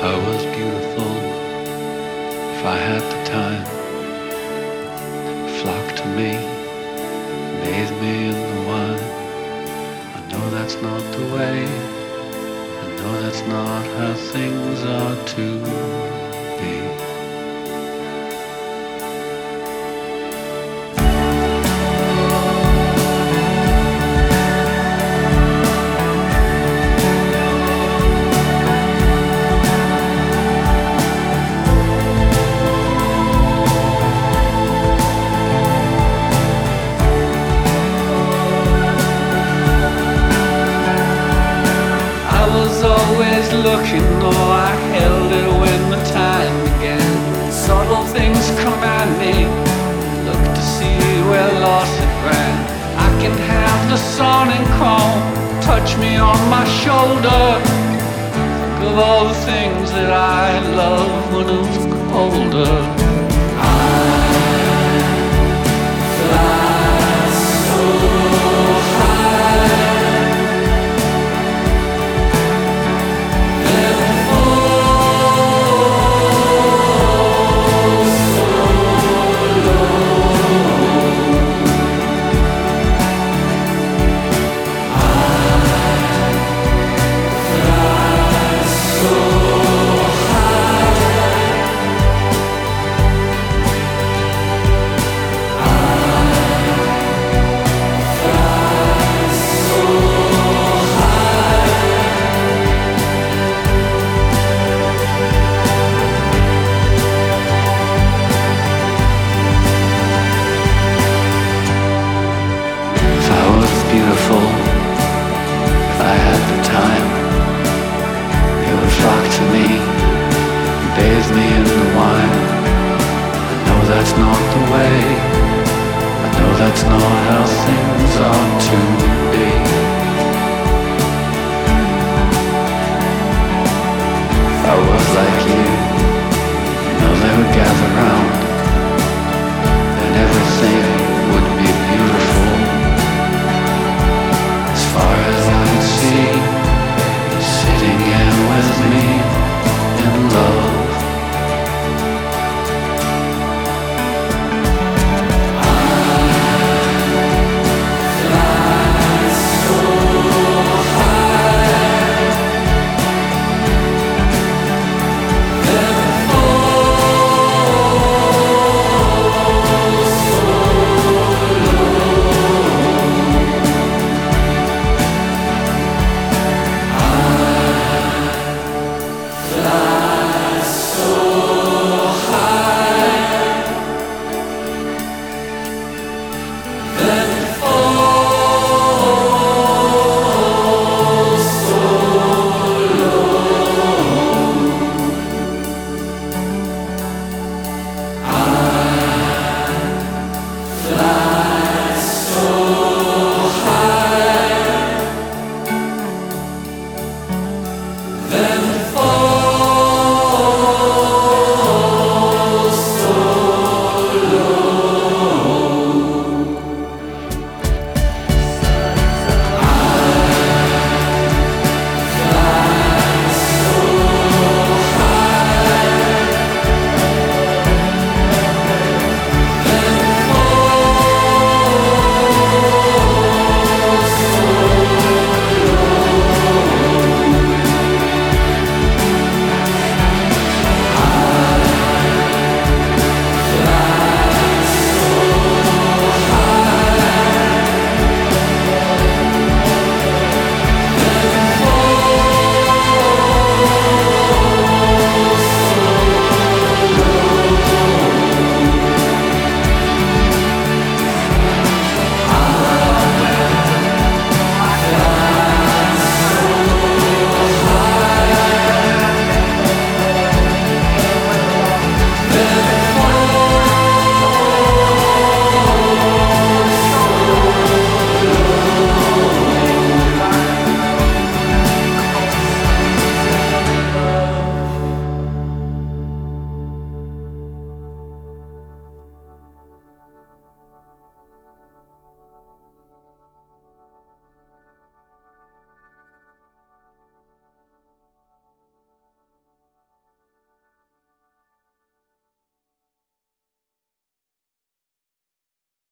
I was beautiful if I had the time. Flock to me, bathe me in the wine. I know that's not the way. I know that's not how things are to be. Always looking, though I held it when the time began. Subtle things come at me, look to see where loss it ran. I can have the sun and chrome touch me on my shoulder. Think of all the things that I loved when it was colder. Beautiful, if I had the time, it would flock to me, bathe me in the wine. I know that's not the way, I know that's not how things are to